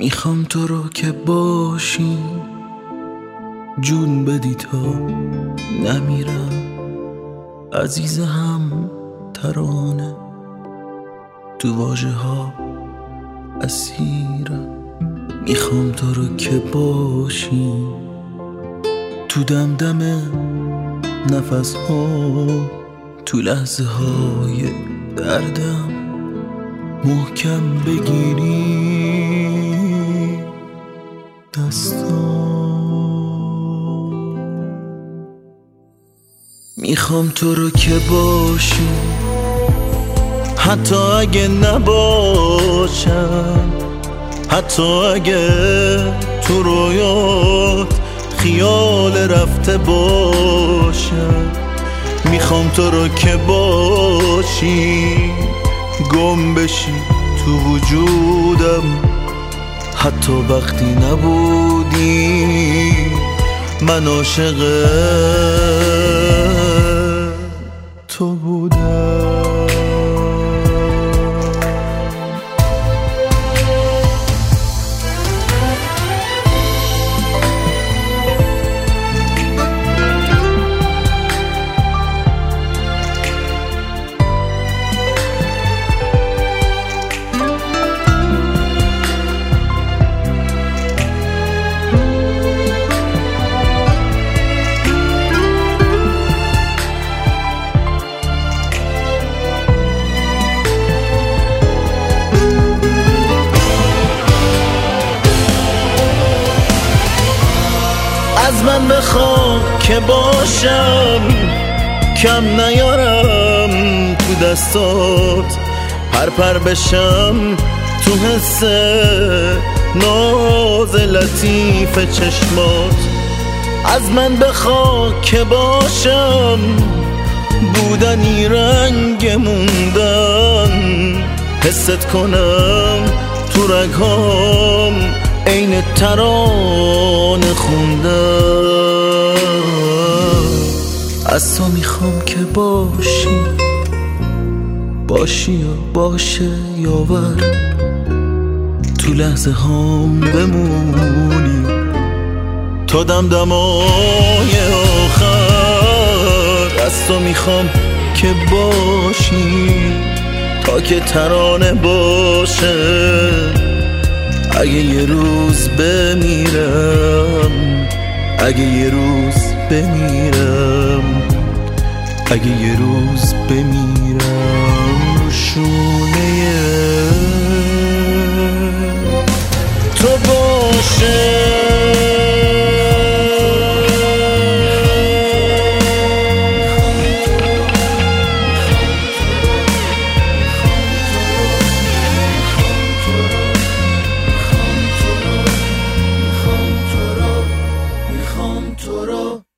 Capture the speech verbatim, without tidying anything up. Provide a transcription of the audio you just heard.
میخوام تو رو که باشی، جون بدی تا نمیرم، عزیز هم ترانه تو واژه ها اسیرم. میخوام تو رو که باشی، تو دمدم نفس ها، تو لحظه های دردم محکم بگیری دستام. میخوام تو رو که باشی، حتی اگه نباشم، حتی اگه تو رویات خیال رفته باشم. میخوام تو رو که باشی، گم بشی تو وجودم، حتی وقتی نبودی من عاشق تو بودم. از من بخوا که باشم، کم نیارم تو دستات، پر پر بشم تو حس ناز لطیف چشمات. از من بخوا که باشم، بودنی رنگ موندن، حست کنم تو رگهام عین ترانه خوندم. از تو میخوام که باشی، باشی یا باشه یاور، تو لحظه هام بمونی تا دمدمای آخر. از تو میخوام که باشی تا که ترانه باشه. اگه یه روز بمیرم، اگه یه روز بمیرم، اگه یه روز بمیرم، شونه تو باشه. تو رو